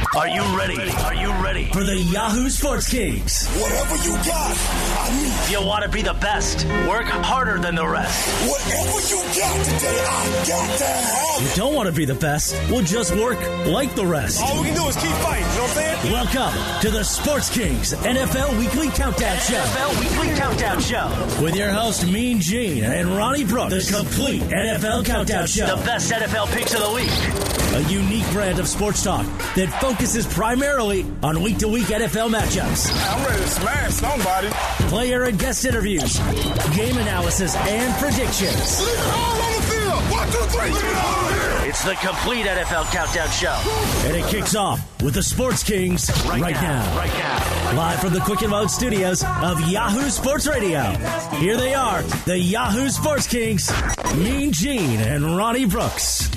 Are you ready? Are you ready for the Yahoo Sports Kings? Whatever you got, I need. You want to be the best? Work harder than the rest. Whatever you got today, I got to have. You don't want to be the best? Well, just work like the rest. All we can do is keep fighting, you know what I'm saying? Welcome to the Sports Kings NFL Weekly Countdown Show. NFL Weekly Countdown Show. With your host, Mean Gene and Ronnie Brooks. The complete NFL Countdown Show. The best NFL picks of the week. A unique brand of sports talk that focuses primarily on week-to-week NFL matchups. I'm ready to smash somebody. Player and guest interviews, game analysis, and predictions. Leave it all on the field. 1, 2, 3. Leave it all here. It's the complete NFL Countdown Show. And it kicks off with the Sports Kings right now. Right now. Live from the Quick and Load studios of Yahoo Sports Radio. Here they are, the Yahoo Sports Kings, Mean Gene and Ronnie Brooks.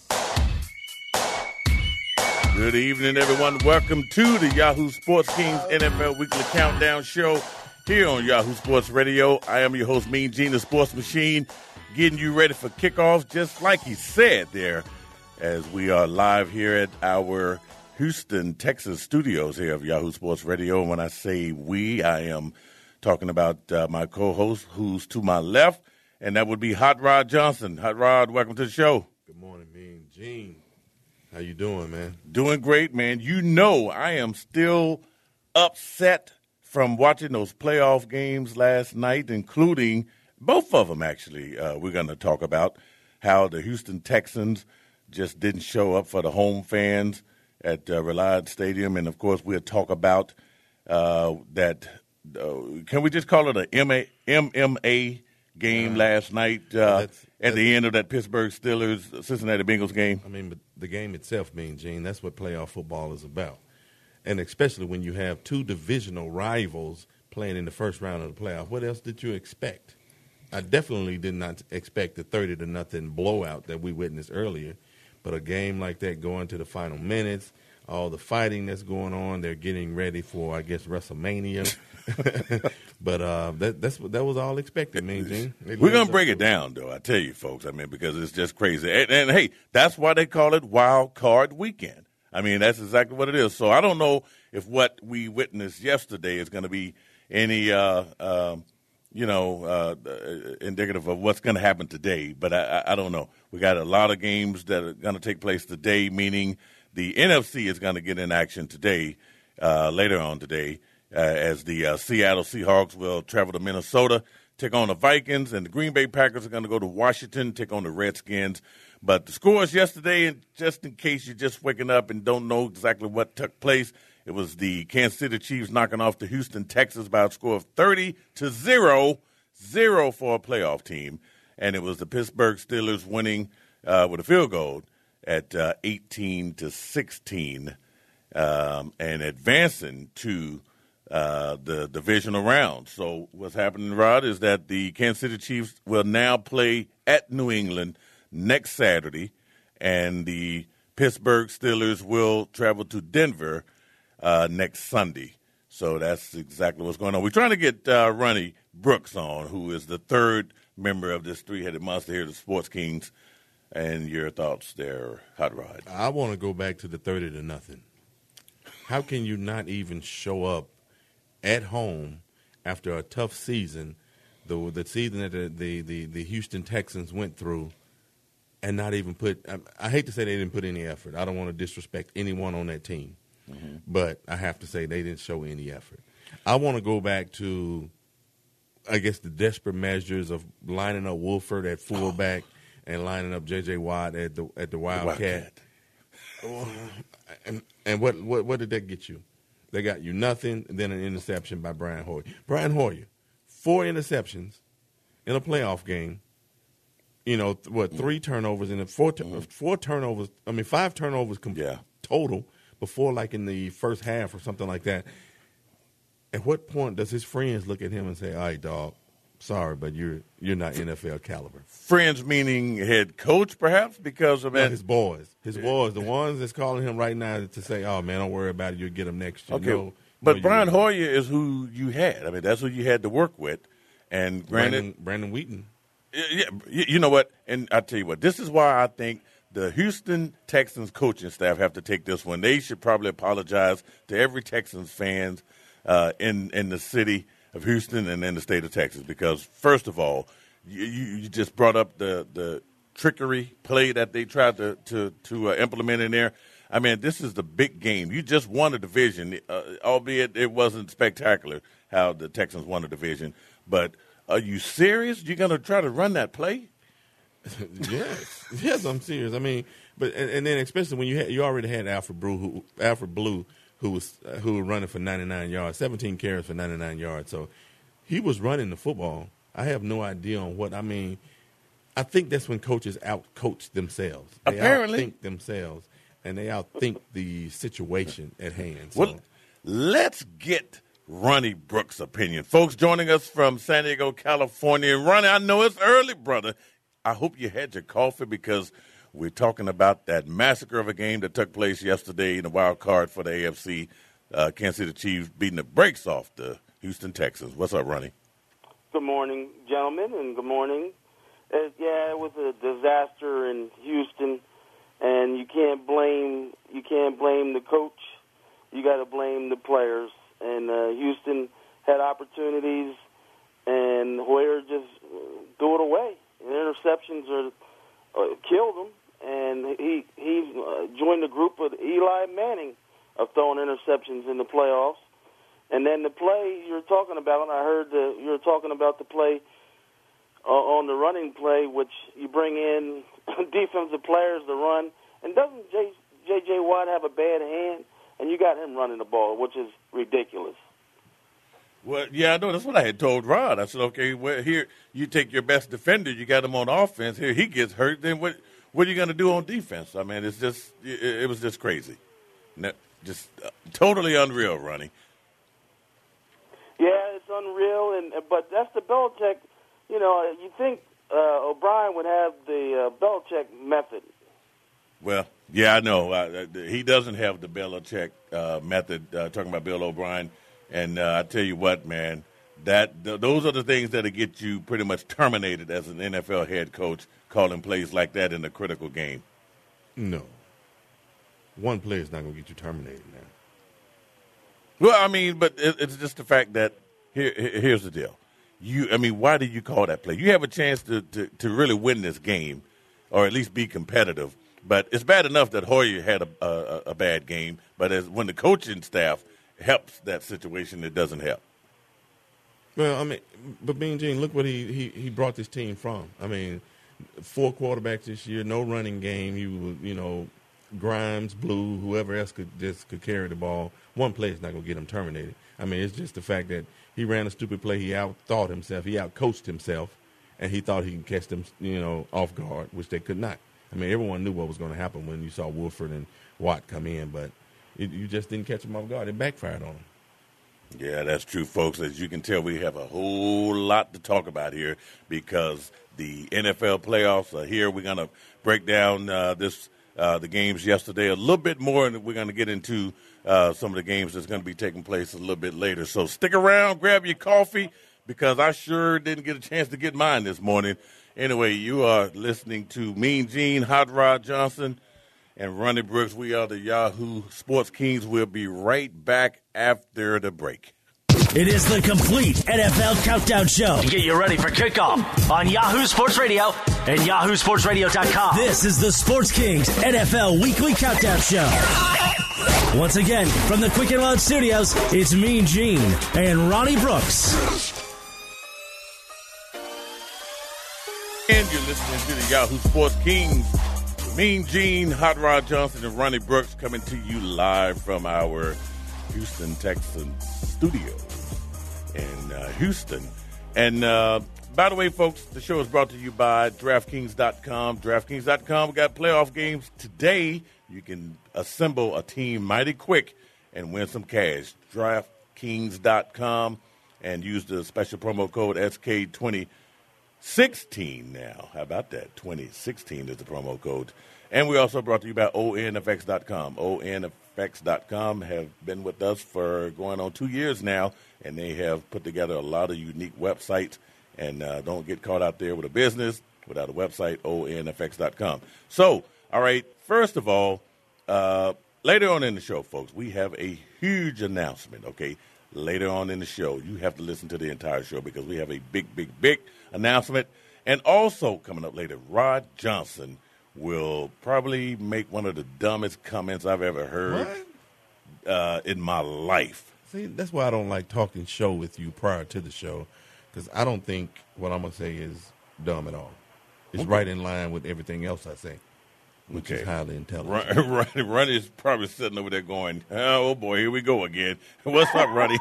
Good evening, everyone. Welcome to the Yahoo Sports Kings NFL Weekly Countdown Show here on Yahoo Sports Radio. I am your host, Mean Gene, the Sports Machine, getting you ready for kickoff, just like he said there, as we are live here at our Houston, Texas studios here of Yahoo Sports Radio. And when I say we, I am talking about my co-host, who's to my left, and that would be Hot Rod Johnson. Hot Rod, welcome to the show. Good morning, Mean Gene. How you doing, man? Doing great, man. You know I am still upset from watching those playoff games last night, including both of them, actually. We're going to talk about how the Houston Texans just didn't show up for the home fans at Reliant Stadium. And, of course, we'll talk about that. Can we just call it a MMA game last night at the end of that Pittsburgh Steelers Cincinnati Bengals game? I mean, but the game itself, Mean Gene, that's what playoff football is about. And especially when you have two divisional rivals playing in the first round of the playoff. What else did you expect? I definitely did not expect the 30-0 blowout that we witnessed earlier. But a game like that going to the final minutes, all the fighting that's going on, they're getting ready for, I guess, WrestleMania. But that was all expected, Mean Gene. We're going to break it down, though, I tell you, folks. I mean, because it's just crazy. And, hey, that's why they call it Wild Card Weekend. I mean, that's exactly what it is. So I don't know if what we witnessed yesterday is going to be any, indicative of what's going to happen today. But I don't know. We got a lot of games that are going to take place today, meaning the NFC is going to get in action today, later on today. As the Seattle Seahawks will travel to Minnesota, take on the Vikings, and the Green Bay Packers are going to go to Washington, take on the Redskins. But the scores yesterday, and just in case you're just waking up and don't know exactly what took place, it was the Kansas City Chiefs knocking off the Houston Texans by a score of 30-0 for a playoff team. And it was the Pittsburgh Steelers winning with a field goal at 18-16 and advancing to the divisional round. So what's happening, Rod, is that the Kansas City Chiefs will now play at New England next Saturday, and the Pittsburgh Steelers will travel to Denver next Sunday. So that's exactly what's going on. We're trying to get Ronnie Brooks on, who is the third member of this three-headed monster here, the Sports Kings. And your thoughts there, Hot Rod? I want to go back to the 30-0. How can you not even show up at home after a tough season, the season that the Houston Texans went through, and not even put – I hate to say they didn't put any effort. I don't want to disrespect anyone on that team, but I have to say they didn't show any effort. I want to go back to, I guess, the desperate measures of lining up Wolford at fullback and lining up J.J. Watt at the Wildcat. And what did that get you? They got you nothing, and then an interception by Brian Hoyer. Brian Hoyer, 4 interceptions in a playoff game. You know, 3 turnovers in 4 turnovers. I mean, 5 turnovers total before, like, in the first half or something like that. At what point does his friends look at him and say, all right, dog, sorry, but you're not NFL caliber? Friends meaning head coach, perhaps, because of that? His boys. His boys, the ones that's calling him right now to say, oh, man, don't worry about it. You'll get him next year. Okay, but Brian Hoyer is who you had. I mean, that's who you had to work with. And granted, Brandon Wheaton. Yeah, you know what? And I tell you what, this is why I think the Houston Texans coaching staff have to take this one. They should probably apologize to every Texans fans in the city of Houston and in the state of Texas because, first of all, you just brought up the trickery play that they tried to implement in there. I mean, this is the big game. You just won a division, albeit it wasn't spectacular how the Texans won a division. But are you serious? You're going to try to run that play? Yes, I'm serious. I mean, but and then especially when you already had Alfred Blue, who was running for 99 yards, 17 carries for 99 yards. So he was running the football. I have no idea on what. I mean, I think that's when coaches out-coach themselves. They out-think themselves, and they out-think the situation at hand. So. Well, let's get Ronnie Brooks' opinion. Folks joining us from San Diego, California. Ronnie, I know it's early, brother. I hope you had your coffee because we're talking about that massacre of a game that took place yesterday in the wild card for the AFC. Kansas City Chiefs beating the brakes off the Houston Texans. What's up, Ronnie? Good morning, gentlemen, and good morning. It was a disaster in Houston, and you can't blame the coach. You got to blame the players. And Houston had opportunities, and Hoyer just threw it away. And interceptions killed him, and he joined the group with Eli Manning of throwing interceptions in the playoffs. And then the play you're talking about, I heard you were talking about the play on the running play, which you bring in defensive players to run. And doesn't J.J. Watt have a bad hand? And you got him running the ball, which is ridiculous. Well, yeah, I know. That's what I had told Rod. I said, okay, well, here you take your best defender, you got him on offense. Here he gets hurt. Then what are you going to do on defense? I mean, it was just crazy. Just totally unreal, Ronnie. Yeah, it's unreal, but that's the Belichick. You know, you think O'Brien would have the Belichick method. Well, yeah, I know. He doesn't have the Belichick method, talking about Bill O'Brien. And I tell you what, man, those are the things that'll get you pretty much terminated as an NFL head coach, calling plays like that in a critical game. No. One play is not going to get you terminated now. Well, I mean, but it's just the fact that here's the deal. Why did you call that play? You have a chance to really win this game or at least be competitive. But it's bad enough that Hoyer had a bad game, but when the coaching staff helps that situation, it doesn't help. Well, I mean, but Mean Gene, look what he brought this team from. I mean, 4 quarterbacks this year, no running game. You know, Grimes, Blue, whoever else could carry the ball. One play is not going to get him terminated. I mean, it's just the fact that he ran a stupid play. He out-thought himself. He out-coached himself, and he thought he could catch them, off guard, which they could not. I mean, everyone knew what was going to happen when you saw Wolford and Watt come in, but you just didn't catch them off guard. It backfired on them. Yeah, that's true, folks. As you can tell, we have a whole lot to talk about here because the NFL playoffs are here. We're going to break down the games yesterday a little bit more, and we're going to get into some of the games that's going to be taking place a little bit later. So stick around, grab your coffee, because I sure didn't get a chance to get mine this morning. Anyway, you are listening to Mean Gene, Hot Rod Johnson, and Ronnie Brooks. We are the Yahoo Sports Kings. We'll be right back after the break. It is the complete NFL Countdown Show. To get you ready for kickoff on Yahoo Sports Radio and YahooSportsRadio.com. This is the Sports Kings NFL Weekly Countdown Show. Once again, from the Quick and Loud Studios, it's Mean Gene and Ronnie Brooks. And you're listening to the Yahoo Sports Kings. Mean Gene, Hot Rod Johnson, and Ronnie Brooks coming to you live from our Houston Texans studio in Houston. And by the way, folks, the show is brought to you by DraftKings.com. DraftKings.com, we got playoff games today. You can assemble a team mighty quick and win some cash. DraftKings.com and use the special promo code SK2016 now. How about that? 2016 is the promo code. And we also brought to you by ONFX.com. ONFX.com have been with us for going on 2 years now, and they have put together a lot of unique websites. And don't get caught out there with a business without a website, ONFX.com. So All right, first of all, later on in the show, folks, we have a huge announcement, okay? Later on in the show, you have to listen to the entire show because we have a big announcement. And also coming up later, Rod Johnson will probably make one of the dumbest comments I've ever heard in my life. See, that's why I don't like talking show with you prior to the show, because I don't think what I'm going to say is dumb at all. It's right in line with everything else I say, which is highly intelligent. Ronnie's probably sitting over there going, oh, boy, here we go again. What's up, Ronnie?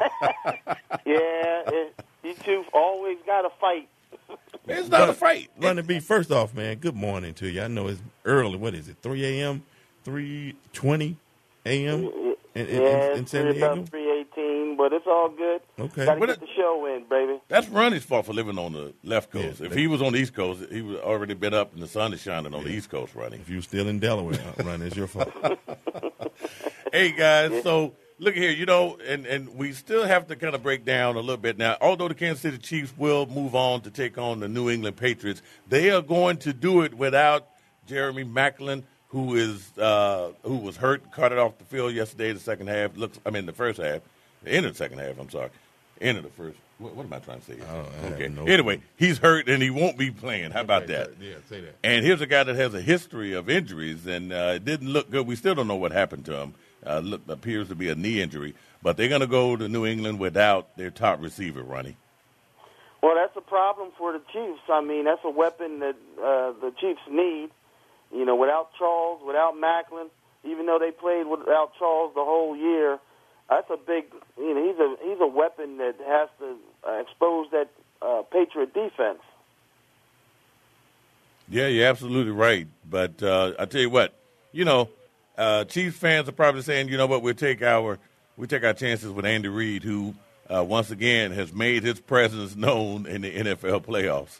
You two always got to fight. It's not a fight. Ronnie B, first off, man, good morning to you. I know it's early. What is it, 3 a.m., 3:20 a.m.? In San Diego? About 3:18, but it's all good. Okay. Got to get the show in, baby. That's Ronnie's fault for living on the left coast. Yeah, if he was on the East Coast, he would already been up and the sun is shining on the East Coast, Ronnie. If you were still in Delaware, Ronnie, it's your fault. Hey, guys, so look here, and we still have to kind of break down a little bit now. Although the Kansas City Chiefs will move on to take on the New England Patriots, they are going to do it without Jeremy Maclin, who was hurt, carted off the field yesterday. The first half, the end of the second half. I'm sorry, end of the first. What am I trying to say? Okay. Anyway, he's hurt and he won't be playing. How about that? Yeah, say that. And here's a guy that has a history of injuries, and it didn't look good. We still don't know what happened to him. Appears to be a knee injury, but they're going to go to New England without their top receiver, Ronnie. Well, that's a problem for the Chiefs. I mean, that's a weapon that the Chiefs need. Without Charles, without Maclin, even though they played without Charles the whole year, that's a big. He's a weapon that has to expose that Patriot defense. Yeah, you're absolutely right. But I tell you what, Chiefs fans are probably saying, you know what, we take our chances with Andy Reid, who once again has made his presence known in the NFL playoffs.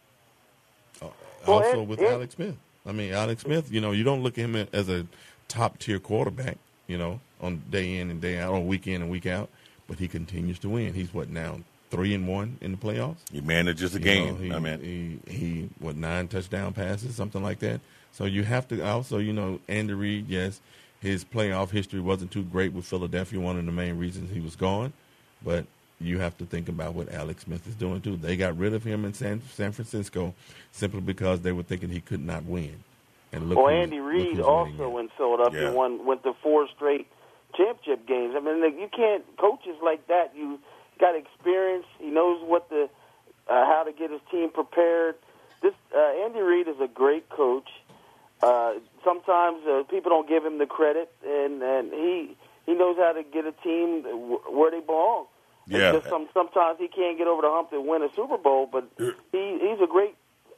Also with Alex Smith. I mean, Alex Smith, you don't look at him as a top-tier quarterback, on day in and day out, on week in and week out, but he continues to win. He's, now, 3-1 in the playoffs? He manages the game. He 9 touchdown passes, something like that. So you have to also, Andy Reid, yes, his playoff history wasn't too great with Philadelphia, one of the main reasons he was gone, but you have to think about what Alex Smith is doing, too. They got rid of him in San Francisco simply because they were thinking he could not win. And Andy Reid also in Philadelphia went to 4 straight championship games. I mean, you can't – coaches like that, you got experience. He knows how to get his team prepared. Andy Reid is a great coach. Sometimes people don't give him the credit, and he knows how to get a team where they belong. Yeah. Just sometimes he can't get over the hump to win a Super Bowl, but he's a great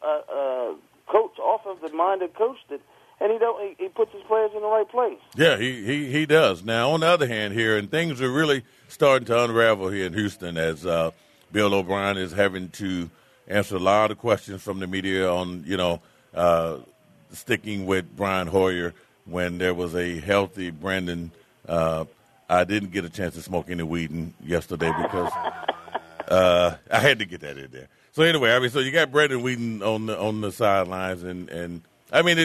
coach, offensive-minded coach, and he puts his players in the right place. Yeah, he does. Now, on the other hand here, and things are really starting to unravel here in Houston as Bill O'Brien is having to answer a lot of questions from the media on, sticking with Brian Hoyer when there was a healthy Brandon. I didn't get a chance to smoke any weed yesterday because I had to get that in there. So anyway, so you got Brandon Weeden on the sidelines, and I mean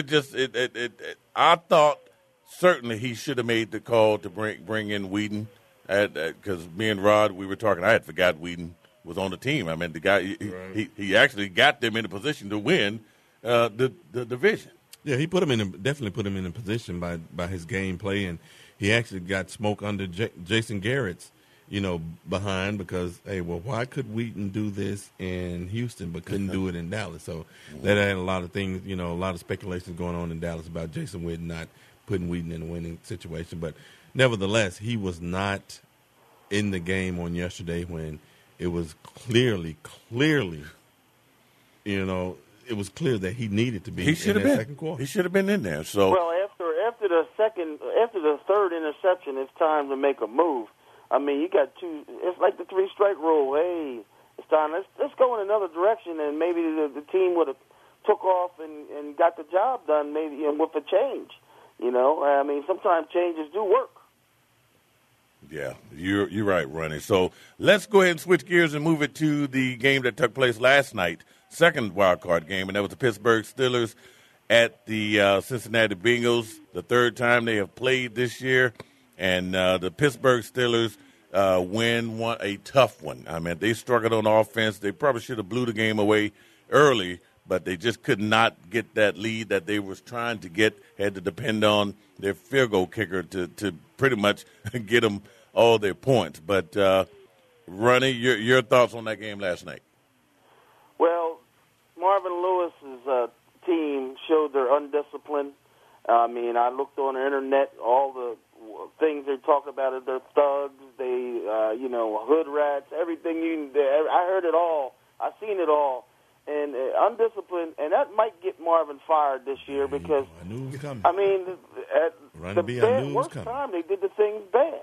I thought certainly he should have made the call to bring in Weeden, because me and Rod, we were talking. I had forgot Weeden was on the team. I mean, the guy he actually got them in a position to win the division. Yeah, he definitely put him in a position by his gameplay, and he actually got smoke under Jason Garrett's, behind because, hey, well, why could Weeden do this in Houston but couldn't do it in Dallas? So that had a lot of things, a lot of speculations going on in Dallas about Jason Witten not putting Weeden in a winning situation. But nevertheless, he was not in the game on yesterday when it was clearly, it was clear that he needed to be in that second quarter. He should have been in there. So well, after the third interception, it's time to make a move. I mean, you got 2. It's like the 3-strike rule. Hey, it's time. Let's go in another direction, and maybe the team would have took off and got the job done. Maybe with a change. I mean, sometimes changes do work. Yeah, you're right, Ronnie. So let's go ahead and switch gears and move it to the game that took place last night, second wild card game, and that was the Pittsburgh Steelers at the Cincinnati Bengals, the third time they have played this year, and the Pittsburgh Steelers win a tough one. I mean, they struggled on offense. They probably should have blew the game away early, but they just could not get that lead that they was trying to get, had to depend on their field goal kicker to pretty much get them all their points. But, Ronnie, your thoughts on that game last night? Well, Marvin Lewis's team showed their undiscipline. I mean, I looked on the internet, all the things they talk about are they're thugs, they, hood rats, everything. I heard it all. I seen it all. And undisciplined, and that might get Marvin fired this year because, I knew it was coming. I mean, at the worst time, they did the things bad.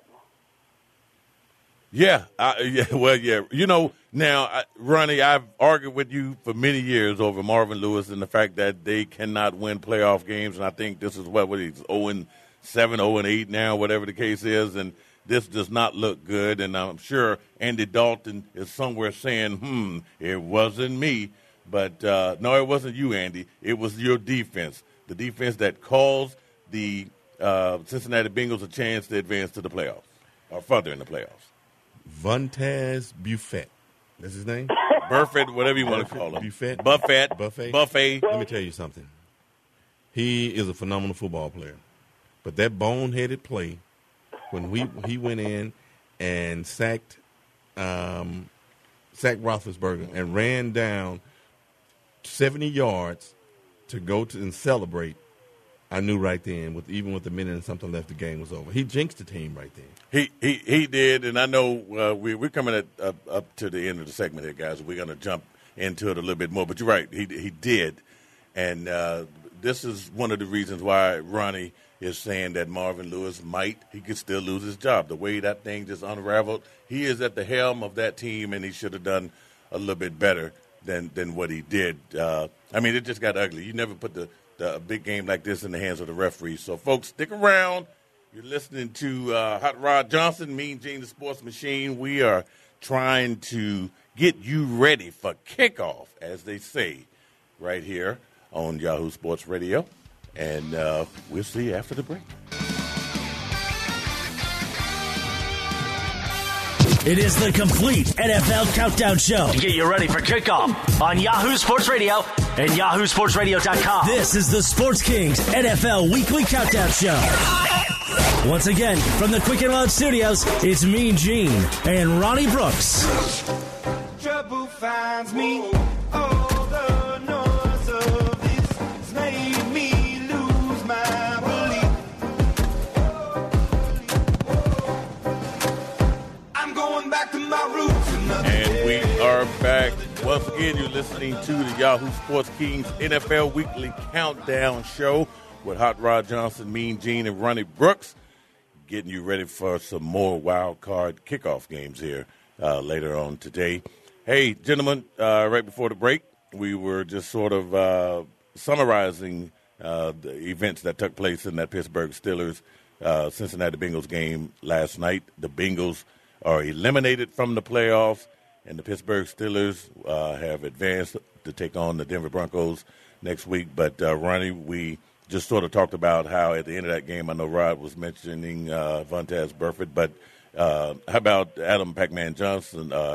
Yeah, yeah. Now, Ronnie, I've argued with you for many years over Marvin Lewis and the fact that they cannot win playoff games, and I think this is what he's 0-7, 0-8 now, whatever the case is, and this does not look good, and I'm sure Andy Dalton is somewhere saying, it wasn't me. But, no, it wasn't you, Andy. It was your defense, the defense that caused the Cincinnati Bengals a chance to advance to the playoffs or further in the playoffs. Vontez Buffett. That's his name? Buffett, whatever you want to call him. Buffet. Let me tell you something. He is a phenomenal football player. But that boneheaded play, when he went in and sacked Roethlisberger and ran down 70 yards to go to and celebrate, I knew right then, even with a minute and something left, the game was over. He jinxed the team right then. He did, and I know we're coming up to the end of the segment here, guys. We're going to jump into it a little bit more. But you're right, he did. And this is one of the reasons why Ronnie is saying that Marvin Lewis he could still lose his job. The way that thing just unraveled, he is at the helm of that team, and he should have done a little bit better than what he did. I mean, it just got ugly. You never put the big game like this in the hands of the referees. So, folks, stick around. You're listening to Hot Rod Johnson, Mean Gene, the Sports Machine. We are trying to get you ready for kickoff, as they say, right here on Yahoo Sports Radio. And we'll see you after the break. It is the complete NFL Countdown Show. To get you ready for kickoff on Yahoo Sports Radio and YahooSportsRadio.com. This is the Sports Kings NFL Weekly Countdown Show. Once again, from the Quick and Loud Studios, it's Mean Gene and Ronnie Brooks. Trouble finds me. Oh, the noise of this has made me lose my belief. I'm going back to my roots. And we are back. Once again, you're listening to the Yahoo Sports Kings NFL Weekly Countdown Show with Hot Rod Johnson, Mean Gene, and Ronnie Brooks, getting you ready for some more wild card kickoff games here later on today. Hey, gentlemen, right before the break, we were just sort of summarizing the events that took place in that Pittsburgh Steelers Cincinnati Bengals game last night. The Bengals are eliminated from the playoffs, and the Pittsburgh Steelers have advanced to take on the Denver Broncos next week. But, Ronnie, we just sort of talked about how at the end of that game, I know Rod was mentioning Vontez Burfict, but how about Adam Pac-Man Jones,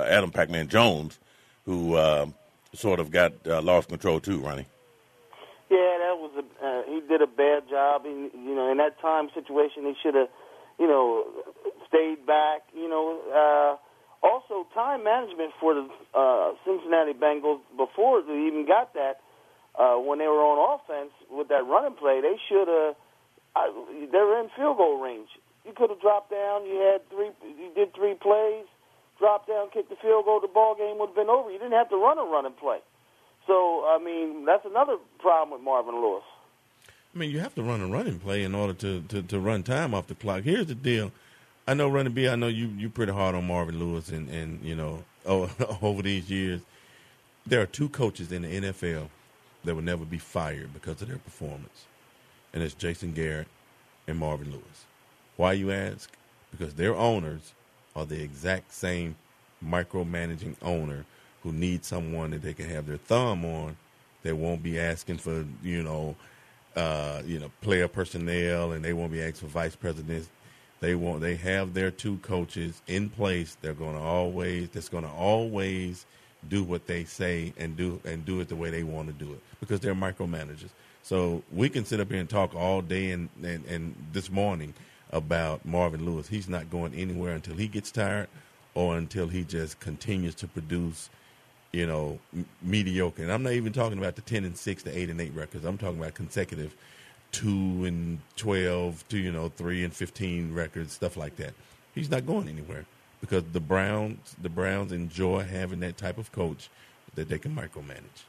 who sort of got lost control too, Ronnie? Yeah, that was he did a bad job. In that time situation, he should have, stayed back. Also, time management for the Cincinnati Bengals before they even got that, when they were on offense with that running play, they should have. They were in field goal range. You could have dropped down. You did 3 plays, dropped down, kicked the field goal. The ball game would have been over. You didn't have to run a running play. So, that's another problem with Marvin Lewis. You have to run a running play in order to run time off the clock. Here's the deal. I know, Ronnie B, I know you pretty hard on Marvin Lewis, and over these years, there are 2 coaches in the NFL that will never be fired because of their performance, and it's Jason Garrett and Marvin Lewis. Why, you ask? Because their owners are the exact same micromanaging owner who needs someone that they can have their thumb on that won't be asking for, player personnel, and they won't be asked for vice presidents. They have their two coaches in place. That's going to always do what they say and do it the way they want to do it, because they're micromanagers. So we can sit up here and talk all day and this morning about Marvin Lewis. He's not going anywhere until he gets tired or until he just continues to produce, mediocre. And I'm not even talking about the 10-6 to 8-8 records. I'm talking about consecutive 2-12 to 3-15 records, stuff like that. He's not going anywhere because the Browns enjoy having that type of coach that they can micromanage.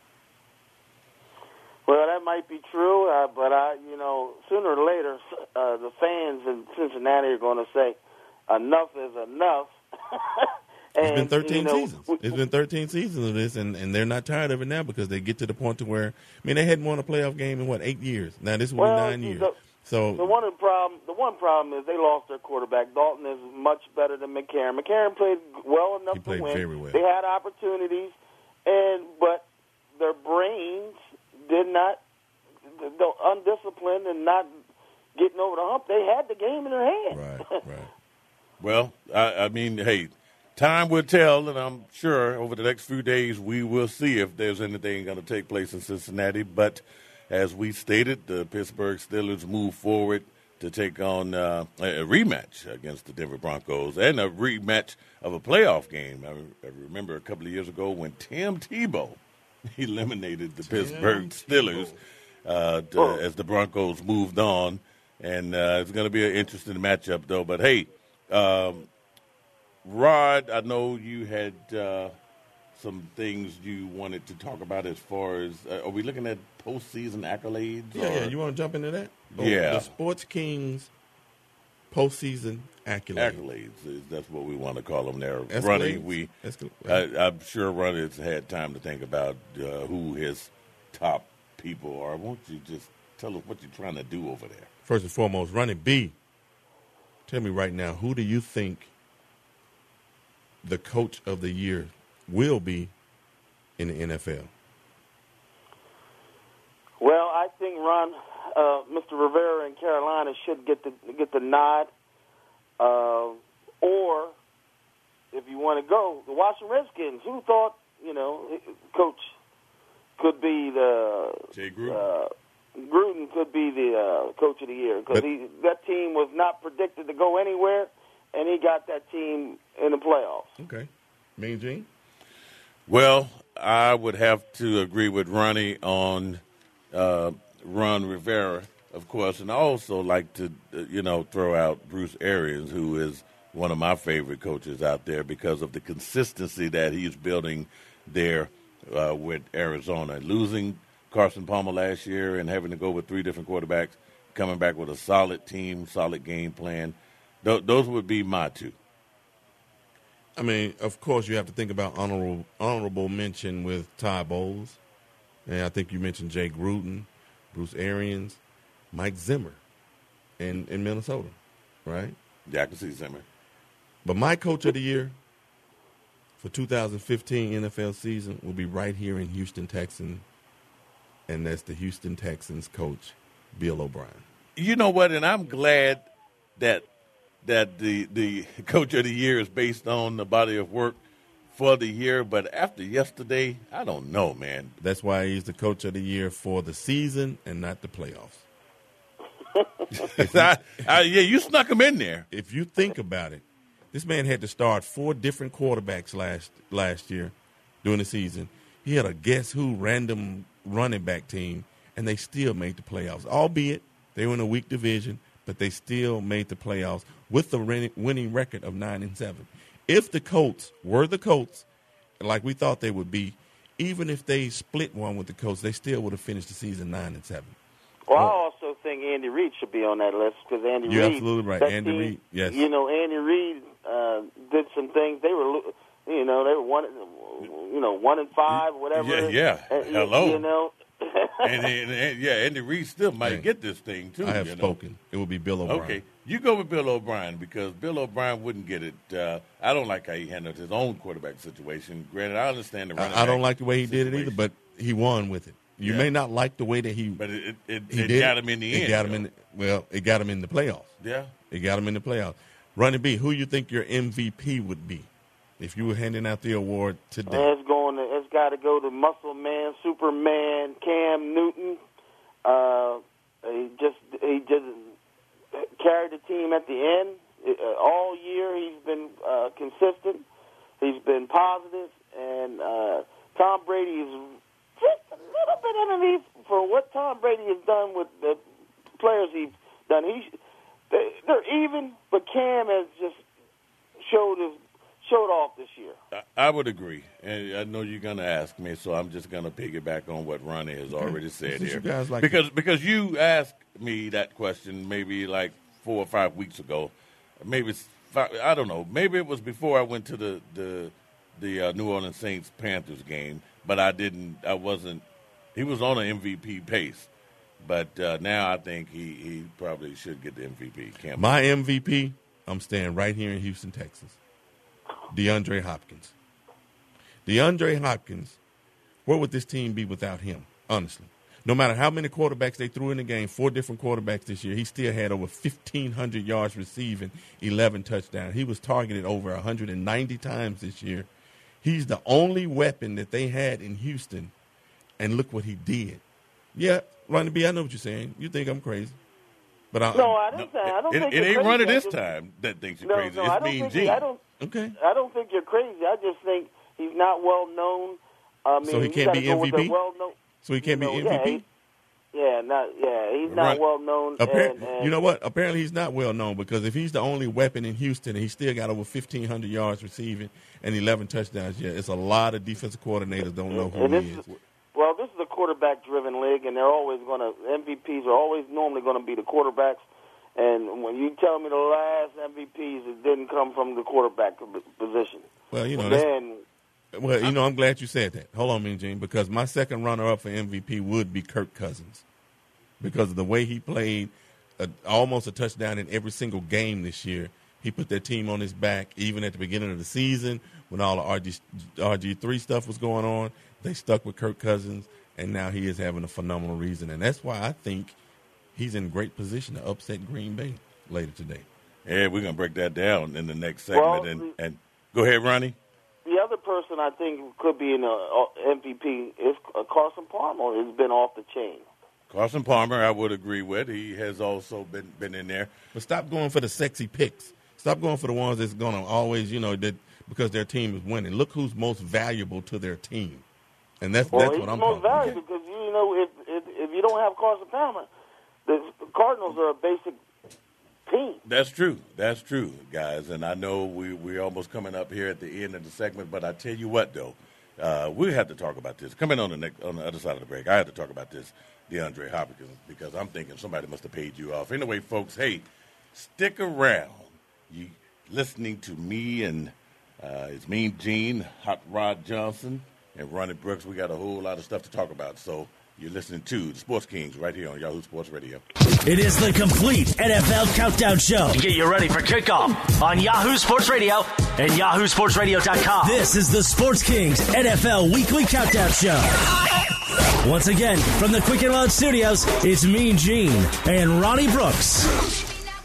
Well, that might be true, but sooner or later, the fans in Cincinnati are going to say, enough is enough. It's been 13 seasons. It's been 13 seasons of this, and they're not tired of it now because they get to the point to where, they hadn't won a playoff game in, 8 years? Now this will be 9 years. The one problem is they lost their quarterback. Dalton is much better than McCarron. McCarron played well enough to win. He played very well. They had opportunities, but their brains did not, undisciplined and not getting over the hump. They had the game in their hand. Right. Well, hey, time will tell, and I'm sure over the next few days we will see if there's anything going to take place in Cincinnati. But as we stated, the Pittsburgh Steelers move forward to take on a rematch against the Denver Broncos and a rematch of a playoff game. I remember a couple of years ago when Tim Tebow eliminated the Pittsburgh Steelers as the Broncos moved on. And it's going to be an interesting matchup, though. But, hey, Rod, I know you had some things you wanted to talk about as far as are we looking at postseason accolades? Yeah, you want to jump into that? Yeah. The Sports Kings postseason accolades. That's what we want to call them there. Ronnie, I'm sure Ronnie has had time to think about who his top people are. Won't you just tell us what you're trying to do over there? First and foremost, Ronnie B., tell me right now, who do you think the coach of the year will be in the NFL? Well, I think Mr. Rivera in Carolina should get the nod. Or, if you want to go, the Washington Redskins. Who thought, coach could be Jay Gruden. Gruden could be the coach of the year because that team was not predicted to go anywhere, and he got that team in the playoffs. Okay. Mean Gene? Well, I would have to agree with Ronnie on Ron Rivera, of course, and I also like to, throw out Bruce Arians, who is one of my favorite coaches out there because of the consistency that he's building there with Arizona. Losing Carson Palmer last year and having to go with 3 different quarterbacks, coming back with a solid team, solid game plan. Those would be my 2. I mean, of course, you have to think about honorable mention with Todd Bowles. And I think you mentioned Jay Gruden, Bruce Arians, Mike Zimmer in Minnesota, right? Yeah, I can see Zimmer. But my coach of the year for 2015 NFL season will be right here in Houston, Texas, and that's the Houston Texans coach, Bill O'Brien. You know what? And I'm glad that the coach of the year is based on the body of work for the year. But after yesterday, I don't know, man. That's why he's the coach of the year for the season and not the playoffs. You snuck him in there. If you think about it, this man had to start 4 different quarterbacks last year during the season. He had a guess-who random running back team, and they still made the playoffs, albeit they were in a weak division, but they still made the playoffs with the winning record of 9-7. If the Colts were the Colts, like we thought they would be, even if they split one with the Colts, they still would have finished the season 9-7. Well, I also think Andy Reid should be on that list because Andy Reid. You're absolutely right. Andy Reid, yes. Andy Reid did some things. They were, they were 1-5, whatever. Yeah. Hello. And Andy Reid still might get this thing too. I have spoken. It will be Bill O'Brien. Okay, you go with Bill O'Brien because Bill O'Brien wouldn't get it. I don't like how he handled his own quarterback situation. Granted, I understand the running I don't like the way he situation. did it either, but he won with it. You may not like the way that but it got him in the end. It got him in the playoffs. Yeah. It got him in the playoffs. Ronnie B, who you think your MVP would be if you were handing out the award today? It's got to go to Muscle Man, Superman, Cam Newton. He just carried the team at the end. All year he's been consistent. He's been positive, and Tom Brady is just a little bit underneath for what Tom Brady has done with the players he's done. They're even, but Cam has just showed off this year. I would agree, and I know you're going to ask me, so I'm just going to piggyback on what Ronnie has already said here. Because you asked me that question maybe like 4 or 5 weeks ago, maybe I don't know, maybe it was before I went to the New Orleans Saints Panthers game, but I wasn't. He was on an MVP pace. But now I think he probably should get the MVP. Campbell. My MVP, I'm staying right here in Houston, Texas. DeAndre Hopkins. DeAndre Hopkins, where would this team be without him, honestly? No matter how many quarterbacks they threw in the game, 4 different quarterbacks this year, he still had over 1,500 yards receiving, 11 touchdowns. He was targeted over 190 times this year. He's the only weapon that they had in Houston, and look what he did. Yeah, Ronnie B, I know what you're saying. You think I'm crazy. But I don't think it ain't Ronnie this time that thinks you're crazy. It's Mean Gene. I don't think you're crazy. I just think he's not well known. So he can't be MVP? So he can't be MVP? He's not well known. You know what? Apparently he's not well known because if he's the only weapon in Houston and he's still got over 1,500 yards receiving and 11 touchdowns, it's a lot of defensive coordinators don't know who he is. Well, this is a quarterback-driven league, and MVPs are always normally going to be the quarterbacks. And when you tell me the last MVPs, it didn't come from the quarterback position. Well, I'm glad you said that. Hold on, Mean Gene, because my second runner-up for MVP would be Kirk Cousins because of the way he played almost a touchdown in every single game this year. He put that team on his back, even at the beginning of the season when all the RG3 stuff was going on. They stuck with Kirk Cousins, and now he is having a phenomenal season. And that's why I think he's in great position to upset Green Bay later today. Yeah, we're going to break that down in the next segment. And go ahead, Ronnie. The other person I think could be in MVP is Carson Palmer. Has been off the chain. Carson Palmer, I would agree with. He has also been in there. But stop going for the sexy picks. Stop going for the ones that's going to always, because their team is winning. Look who's most valuable to their team. And that's what I'm talking about. He's most valuable because, if you don't have Carson Palmer, the Cardinals are a basic team. That's true, guys. And I know we're almost coming up here at the end of the segment, but I tell you what, though, we have to talk about this. Coming on the other side of the break, I have to talk about this, DeAndre Hopkins, because I'm thinking somebody must have paid you off. Anyway, folks, hey, stick around. You listening to me and it's Mean Gene, Hot Rod Johnson, and Ronnie Brooks. We got a whole lot of stuff to talk about. So you're listening to the Sports Kings right here on Yahoo Sports Radio. It is the complete NFL Countdown Show. To get you ready for kickoff on Yahoo Sports Radio and YahooSportsRadio.com. This is the Sports Kings NFL Weekly Countdown Show. Once again, from the Quick and Loud Studios, it's Mean Gene and Ronnie Brooks.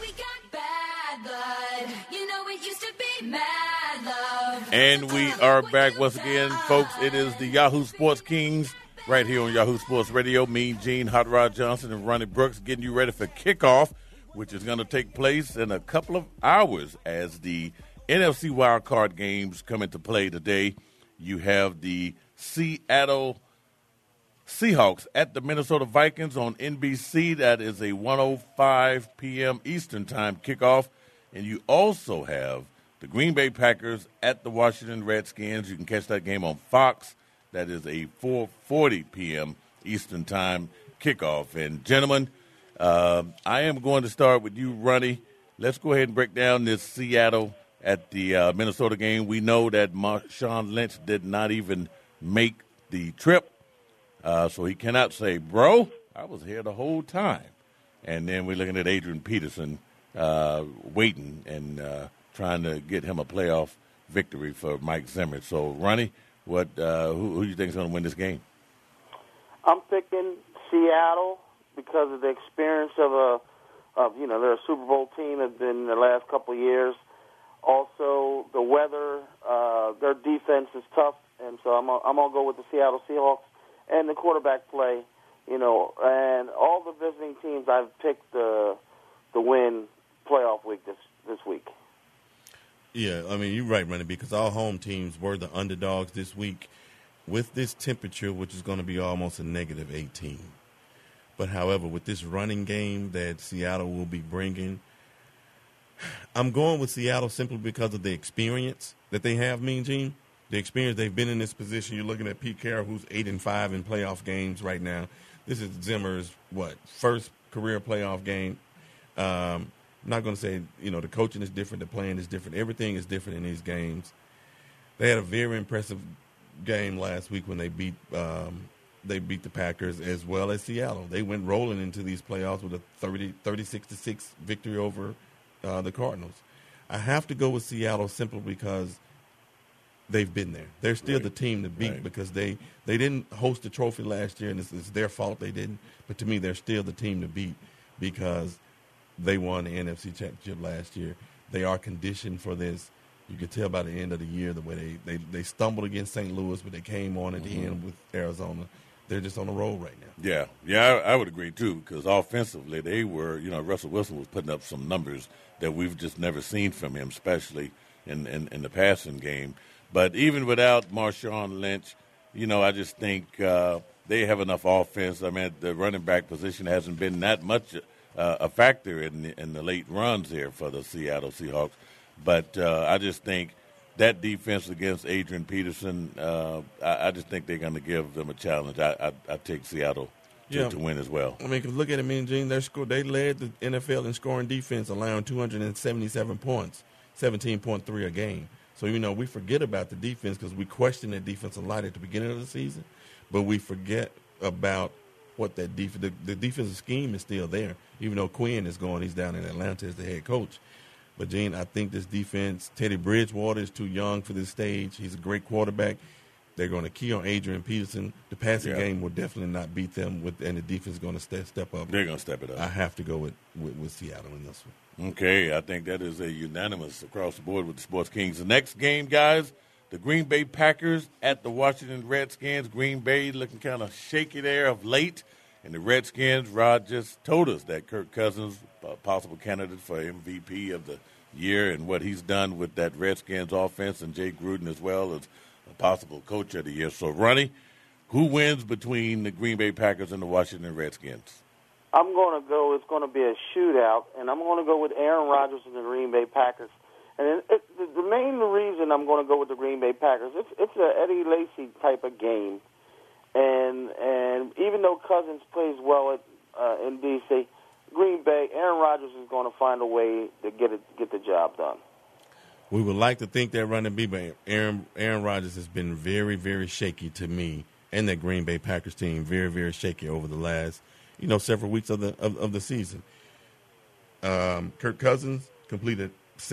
And we are back once again, folks. It is the Yahoo Sports Kings right here on Yahoo Sports Radio. Mean Gene, Hot Rod Johnson, and Ronnie Brooks getting you ready for kickoff, which is going to take place in a couple of hours as the NFC wildcard games come into play today. You have the Seattle Seahawks at the Minnesota Vikings on NBC. That is a 1:05 p.m. Eastern Time kickoff. And you also have the Green Bay Packers at the Washington Redskins. You can catch that game on Fox. That is a 4:40 p.m. Eastern Time kickoff. And, gentlemen, I am going to start with you, Ronnie. Let's go ahead and break down this Seattle at the Minnesota game. We know that Marshawn Lynch did not even make the trip, so he cannot say, bro, I was here the whole time. And then we're looking at Adrian Peterson waiting and trying to get him a playoff victory for Mike Zimmer. So, Ronnie, who do you think is going to win this game? I'm picking Seattle because of the experience of they're a Super Bowl team has been in the last couple of years. Also, the weather, their defense is tough, and so I'm gonna go with the Seattle Seahawks and the quarterback play. And all the visiting teams I've picked the win playoff week this week. Yeah, I mean, you're right, Ronnie, because all home teams were the underdogs this week with this temperature, which is going to be almost a negative 18. But, however, with this running game that Seattle will be bringing, I'm going with Seattle simply because of the experience that they have, Mean Gene. The experience they've been in this position. You're looking at Pete Carroll, who's 8-5 in playoff games right now. This is Zimmer's, first career playoff game. I'm not going to say, the coaching is different, the playing is different. Everything is different in these games. They had a very impressive game last week when they beat the Packers as well as Seattle. They went rolling into these playoffs with a 36-6 victory over the Cardinals. I have to go with Seattle simply because they've been there. They're still the team to beat because they didn't host the trophy last year, and it's their fault they didn't. But to me, they're still the team to beat because they won the NFC Championship last year. They are conditioned for this. You could tell by the end of the year the way they stumbled against St. Louis, but they came on at the end with Arizona. They're just on the roll right now. Yeah, I would agree, too, because offensively they were, Russell Wilson was putting up some numbers that we've just never seen from him, especially in the passing game. But even without Marshawn Lynch, I just think they have enough offense. I mean, the running back position hasn't been that much a factor in the late runs here for the Seattle Seahawks. But I just think that defense against Adrian Peterson, I just think they're going to give them a challenge. I take Seattle to win as well. I mean, because look at it, Mean Gene, they led the NFL in scoring defense, allowing 277 points, 17.3 a game. So, we forget about the defense because we question that defense a lot at the beginning of the season, but we forget about what that defense, the defensive scheme is still there, even though Quinn is going, he's down in Atlanta as the head coach. But, Gene, I think this defense, Teddy Bridgewater is too young for this stage. He's a great quarterback. They're going to key on Adrian Peterson. The passing game will definitely not beat them, and the defense is going to step up. They're going to step it up. I have to go with Seattle in this one. Okay, I think that is a unanimous across the board with the Sports Kings. The next game, guys, the Green Bay Packers at the Washington Redskins. Green Bay looking kind of shaky there of late. And the Redskins, Rod just told us that Kirk Cousins, a possible candidate for MVP of the year, and what he's done with that Redskins offense, and Jay Gruden as well as a possible coach of the year. So, Ronnie, who wins between the Green Bay Packers and the Washington Redskins? I'm going to go, it's going to be a shootout, and I'm going to go with Aaron Rodgers and the Green Bay Packers. And the main reason I'm going to go with the Green Bay Packers, it's an Eddie Lacy type of game. And even though Cousins plays well in D.C., Green Bay, Aaron Rodgers is going to find a way to get the job done. We would like to think that running B, but Aaron Rodgers has been very, very shaky to me, and that Green Bay Packers team very, very shaky over the last several weeks of the season. Kirk Cousins completed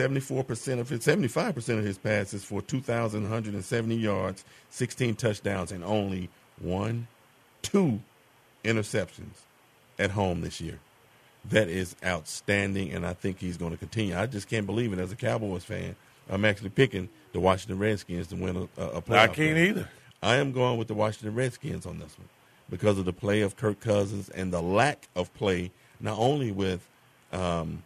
75% of his passes for 2,170 yards, 16 touchdowns, and only 2 interceptions at home this year. That is outstanding, and I think he's going to continue. I just can't believe it. As a Cowboys fan, I'm actually picking the Washington Redskins to win a playoff. I can't either. I am going with the Washington Redskins on this one because of the play of Kirk Cousins and the lack of play, not only with Aaron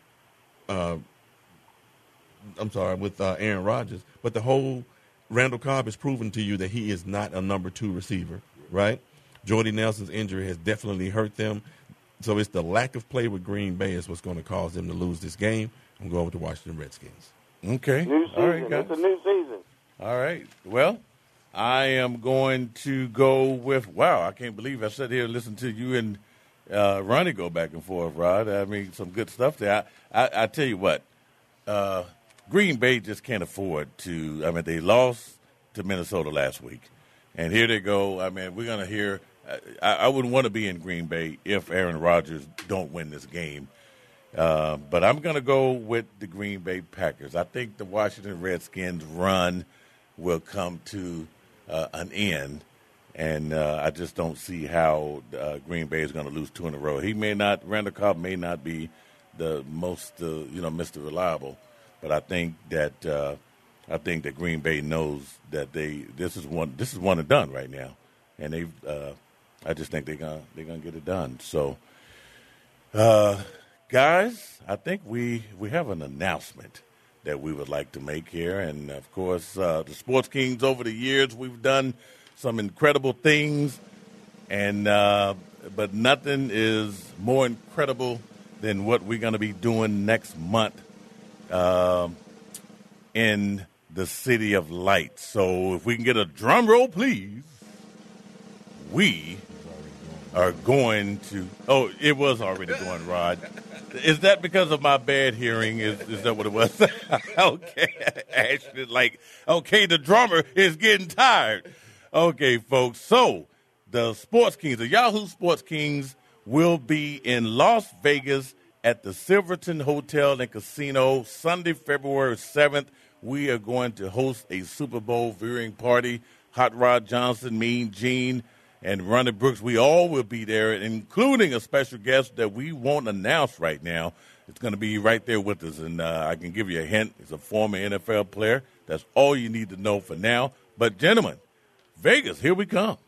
Rodgers, but the whole Randall Cobb has proven to you that he is not a number 2 receiver, right? Jordy Nelson's injury has definitely hurt them. So it's the lack of play with Green Bay is what's going to cause them to lose this game. I'm going with the Washington Redskins. Okay. New season. All right, guys. It's a new season. All right. Well, I am going to go with, I can't believe I sat here and listened to you and Ronnie go back and forth, Rod. I mean, some good stuff there. I tell you what, Green Bay just can't afford to, they lost to Minnesota last week. And here they go. We're going to hear, I wouldn't want to be in Green Bay if Aaron Rodgers don't win this game. But I'm going to go with the Green Bay Packers. I think the Washington Redskins run will come to an end. And I just don't see how Green Bay is going to lose 2 in a row. Randall Cobb may not be the most, Mr. Reliable, but I think that Green Bay knows that this is one and done right now, and I just think they're gonna get it done. So, guys, I think we have an announcement that we would like to make here, and of course, the Sports Kings over the years we've done some incredible things, and but nothing is more incredible than what we're going to be doing next month in the City of Lights. So if we can get a drum roll, please. We are going to – oh, it was already going, Rod. Is that because of my bad hearing? Is that what it was? Okay. Ashley, the drummer is getting tired. Okay, folks. So the Sports Kings, the Yahoo Sports Kings, will be in Las Vegas at the Silverton Hotel and Casino Sunday, February 7th. We are going to host a Super Bowl viewing party. Hot Rod Johnson, Mean Gene, and Ronnie Brooks, we all will be there, including a special guest that we won't announce right now. It's going to be right there with us, and I can give you a hint. He's a former NFL player. That's all you need to know for now. But, gentlemen, Vegas, here we come.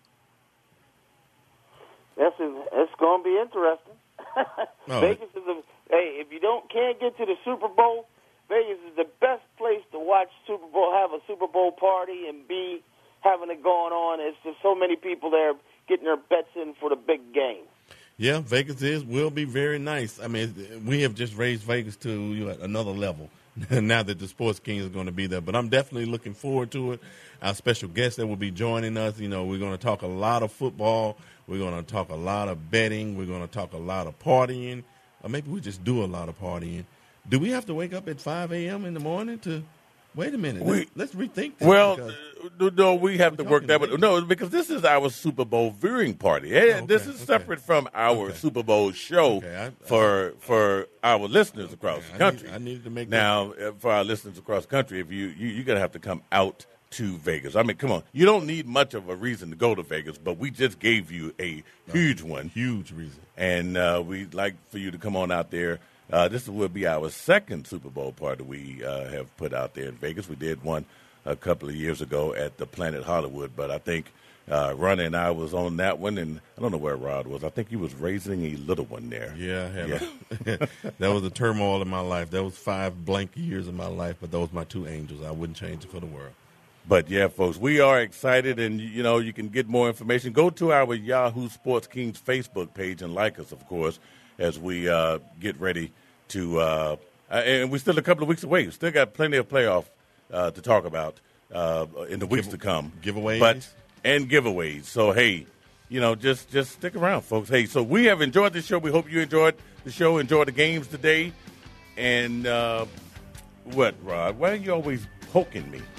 It's going to be interesting. Vegas is if you can't get to the Super Bowl, Vegas is the best place to watch Super Bowl, have a Super Bowl party, and be having it going on. It's just so many people there getting their bets in for the big game. Yeah, Vegas will be very nice. I mean, we have just raised Vegas to another level now that the Sports King is going to be there. But I'm definitely looking forward to it. Our special guest that will be joining us, we're going to talk a lot of football. We're going to talk a lot of betting. We're going to talk a lot of partying. Or maybe we just do a lot of partying. Do we have to wake up at 5 a.m. in the morning to – wait a minute. Let's rethink this. Well, no, we have to work that. But no, because this is our Super Bowl viewing party. This is separate from our Super Bowl show for our listeners across the country. I needed to make now, for our listeners across the country, if you're going to have to come out to Vegas. I mean, come on. You don't need much of a reason to go to Vegas, but we just gave you a huge one. Huge reason. And we'd like for you to come on out there. This will be our second Super Bowl party we have put out there in Vegas. We did one a couple of years ago at the Planet Hollywood, but I think Ronnie and I was on that one, and I don't know where Rod was. I think he was raising a little one there. Yeah. That was the turmoil in my life. That was 5 blank years of my life, but those were my 2 angels. I wouldn't change it for the world. But, yeah, folks, we are excited, and, you can get more information. Go to our Yahoo Sports Kings Facebook page and like us, of course, as we get ready to and we're still a couple of weeks away. We still got plenty of playoff to talk about in the weeks to come. Giveaways. And giveaways. So, hey, just stick around, folks. Hey, so we have enjoyed the show. We hope you enjoyed the show, enjoyed the games today. And what, Rod? Why are you always poking me?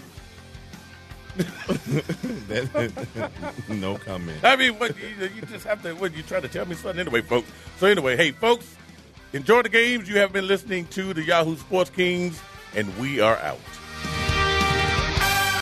No comment. I mean, you just have to, you try to tell me something anyway, folks. So anyway, hey, folks, enjoy the games. You have been listening to the Yahoo Sports Kings, and we are out.